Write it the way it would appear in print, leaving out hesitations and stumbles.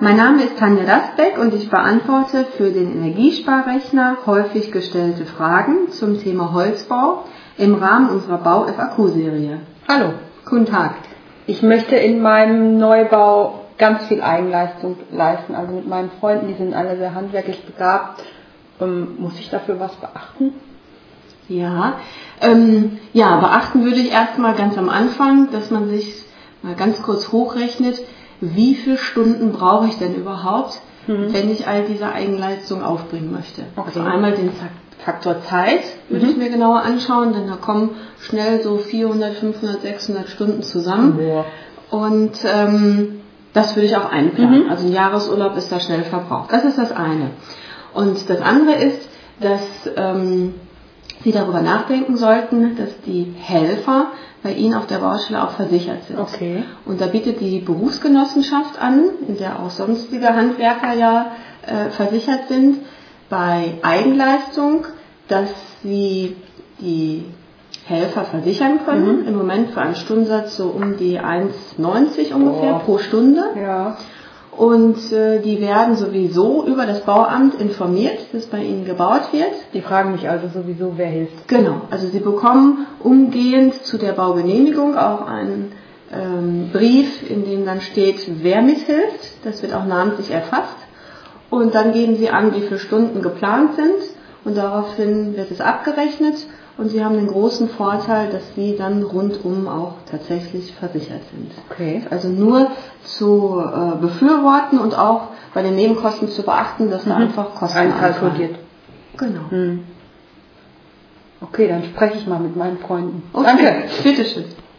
Mein Name ist Tanja Dasbeck und ich beantworte für den Energiesparrechner häufig gestellte Fragen zum Thema Holzbau im Rahmen unserer Bau-FAQ-Serie. Hallo. Guten Tag. Ich möchte in meinem Neubau ganz viel Eigenleistung leisten. Also mit meinen Freunden, die sind alle sehr handwerklich begabt. Muss ich dafür was beachten? Ja, beachten würde ich erstmal ganz am Anfang, dass man sich mal ganz kurz hochrechnet, wie viele Stunden brauche ich denn überhaupt, wenn ich all diese Eigenleistung aufbringen möchte. Okay. Also einmal den Faktor Zeit würde ich mir genauer anschauen, denn da kommen schnell so 400, 500, 600 Stunden zusammen. Ja. Und das würde ich auch einplanen. Also ein Jahresurlaub ist da schnell verbraucht. Das ist das eine. Und das andere ist, dass Sie darüber nachdenken sollten, dass die Helfer bei Ihnen auf der Baustelle auch versichert sind. Okay. Und da bietet die Berufsgenossenschaft an, in der auch sonstige Handwerker versichert sind, bei Eigenleistung, dass sie die Helfer versichern können. Im Moment für einen Stundensatz so um die 1,90 ungefähr pro Stunde. Ja. Und die werden sowieso über das Bauamt informiert, dass bei ihnen gebaut wird. Die fragen mich also sowieso, wer hilft. Genau, also sie bekommen umgehend zu der Baugenehmigung auch einen Brief, in dem dann steht, wer mithilft. Das wird auch namentlich erfasst. Und dann geben sie an, wie viele Stunden geplant sind. Und daraufhin wird es abgerechnet. Und sie haben den großen Vorteil, dass sie dann rundum auch tatsächlich versichert sind. Okay. Also nur zu befürworten und auch bei den Nebenkosten zu beachten, dass da einfach Kosten einkalkuliert. Genau. Okay, dann spreche ich mal mit meinen Freunden. Okay. Danke. Bitteschön.